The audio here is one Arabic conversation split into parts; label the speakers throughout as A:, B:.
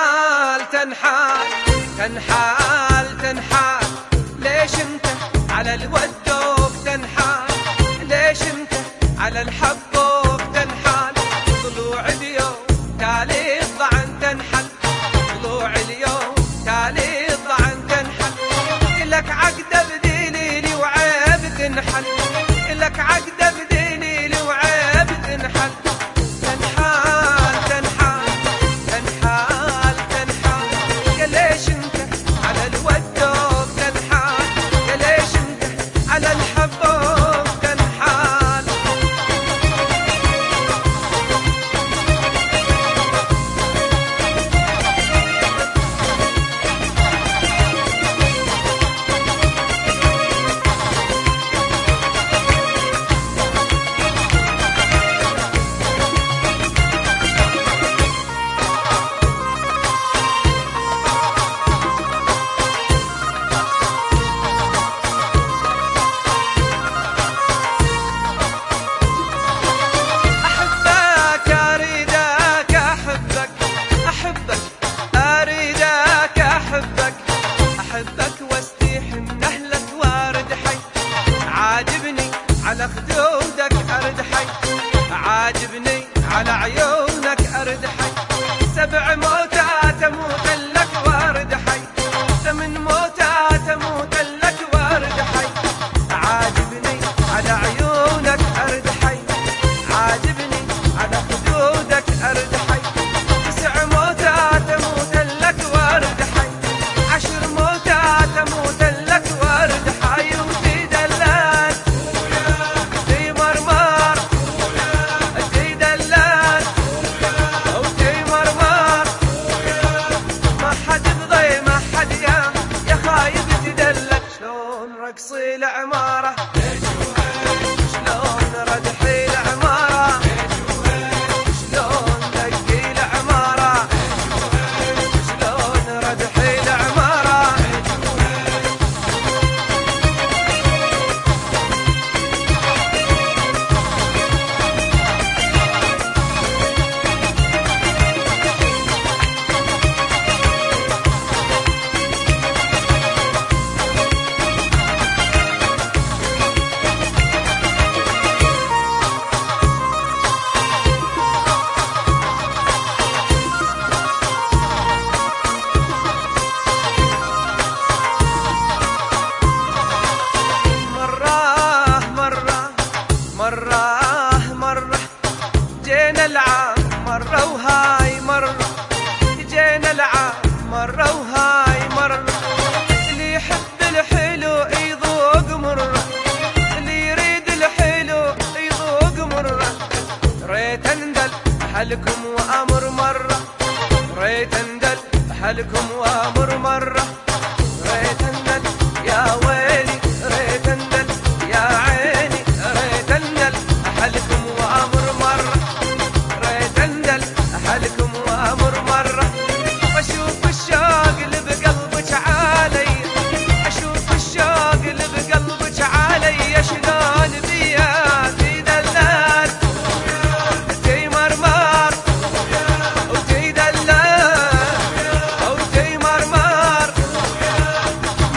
A: تنحال تنحال تنحال تنحال، ليش انت على الودوب تنحال؟ ليش انت على الحبوب تنحال؟ طلوع اليوم تالي الضعن تنحل، طلوع اليوم تالي الضعن تنحل، لك عقده بديني لي وعيب تنحل، لك عقده بديني لي وعيب تنحل. تنحال تنحال تنحال تنحال، يا ليش انت على الودوب تنحال؟ يا ليش انت على الحبوب تنحال؟ أحبك واستيح من أهلك وارد حي، عاجبني على خدودك أرد حي، عاجبني على عيونك أرد حي، 7 موتات أموت لك وارد حي، 8 موتات أموت لك وارد حي، عاجبني على عيونك أرد حي، عاجبني على خدودك أرد حي، 9 موتات أموت لك وارد حي، 10 موتات أموت لك وارد حي، وفي دلال في مرمار، في دلال وفي مرمار، ما حد بغي ما حد يا خايب تدلل. شلون رقصي العمارة، شلون ردحي العمارة، شلون دقي العمارة، شلون ردحي العمارة. مرة جينا العام مرة وهاي مرة، جينا العام مرة وهاي مرة، اللي يحب الحلو يذوق مرة، اللي يريد الحلو يذوق مرة، ريت اندل حلكم وامر مرة، ريت اندل حلكم وامر مرة، ريت اندل يا ويلي، ريت اندل يا عيني، ريت اندل حلكم وامر مرة، ريت اندل حلكم وامر مرة، واشوف الشوق اللي بقلبك علي، اشوف الشوق اللي بقلبك علي، شلون بيا في دلال وتي مرمار، وتي دلال وتي مرمار،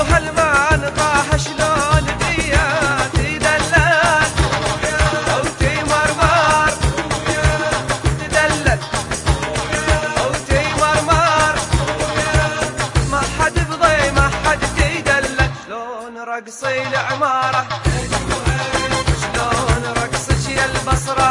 A: وهالمان طاح شلون بيا تدلل او تمرمر تدلل او تمرمر ما حد بضي ما حد تدلل شلون رقصي العمارة شلون رقصك يا البصرة